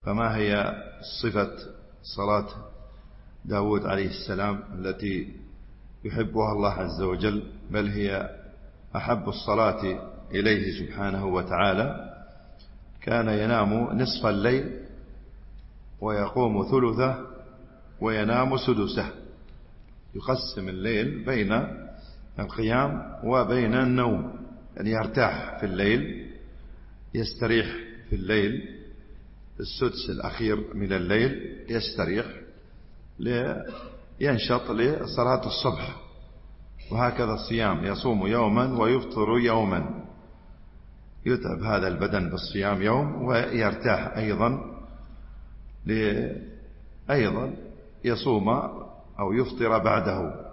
فما هي صفة صلاة داود عليه السلام التي يحبها الله عز وجل، بل هي أحب الصلاة إليه سبحانه وتعالى؟ كان ينام نصف الليل ويقوم ثلثه وينام سدسه، يقسم الليل بين القيام وبين النوم، يعني يرتاح في الليل، يستريح في الليل، السدس الأخير من الليل يستريح لينشط لصلاة الصبح. وهكذا الصيام، يصوم يوما ويفطر يوما، يتعب هذا البدن بالصيام يوم ويرتاح أيضا يصوم أو يفطر بعده.